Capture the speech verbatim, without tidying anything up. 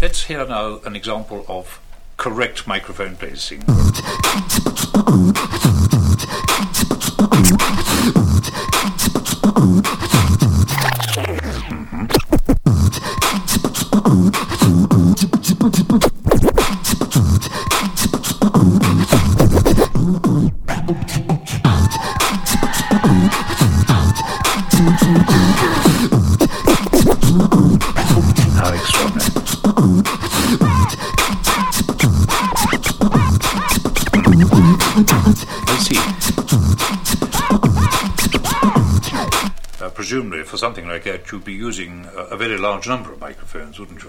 Let's hear now an example of correct microphone placing. How extraordinary. I see. Uh, presumably, for something like that, you'd be using a, a very large number of microphones, wouldn't you?